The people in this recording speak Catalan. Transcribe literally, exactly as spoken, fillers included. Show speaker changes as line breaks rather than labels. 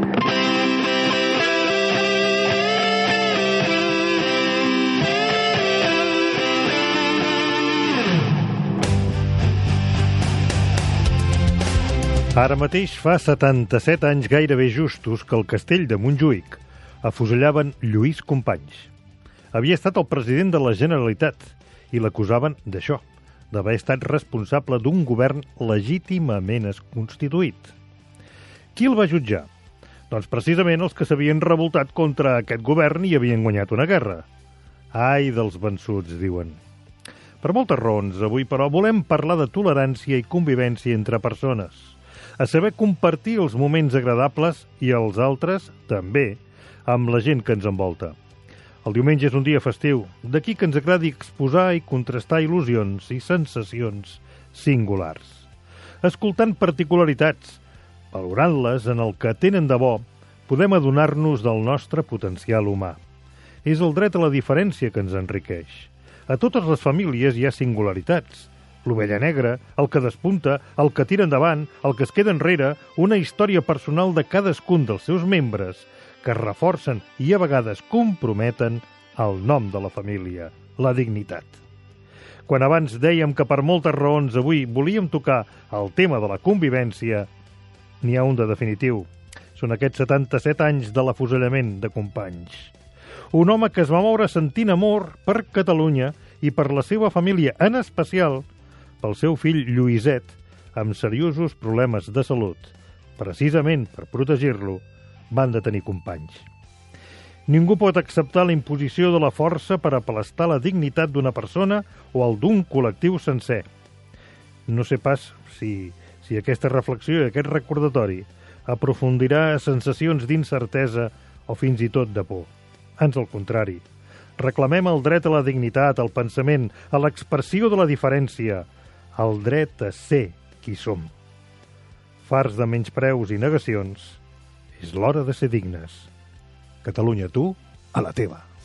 Ara mateix fa setanta-set anys gairebé justos que el castell de Montjuïc afusellaven Lluís Companys. Havia estat el president de la Generalitat i l'acusaven d'això, d'haver estat responsable d'un govern legítimament constituït. Qui el va jutjar? Doncs precisament els que s'havien revoltat contra aquest govern i havien guanyat una guerra. Ai dels vençuts, diuen. Per moltes raons, avui, però, volem parlar de tolerància i convivència entre persones, a saber compartir els moments agradables i els altres, també, amb la gent que ens envolta. El diumenge és un dia festiu, d'aquí que ens agradi exposar i contrastar il·lusions i sensacions singulars. Escoltant particularitats, valorant-les en el que tenen de bo, podem adonar-nos del nostre potencial humà. És el dret a la diferència que ens enriqueix. A totes les famílies hi ha singularitats. L'ovella negra, el que despunta, el que tira endavant, el que es queda enrere, una història personal de cadascun dels seus membres que reforcen i a vegades comprometen el nom de la família, la dignitat. Quan abans dèiem que per moltes raons avui volíem tocar el tema de la convivència, n'hi ha un de definitiu. Són aquests setanta-set anys de l'afusellament de Companys. Un home que es va moure sentint amor per Catalunya i per la seva família, en especial pel seu fill Lluïset, amb seriosos problemes de salut. Precisament per protegir-lo, van detenir Companys. Ningú pot acceptar la imposició de la força per aplastar la dignitat d'una persona o el d'un col·lectiu sencer. No sé pas si, si aquesta reflexió i aquest recordatori aprofundirà sensacions d'incertesa o fins i tot de por. Ans al contrari, reclamem el dret a la dignitat, al pensament, a l'expressió de la diferència, el dret a ser qui som. Farts de menyspreus i negacions, és l'hora de ser dignes. Catalunya, tu, a la teva.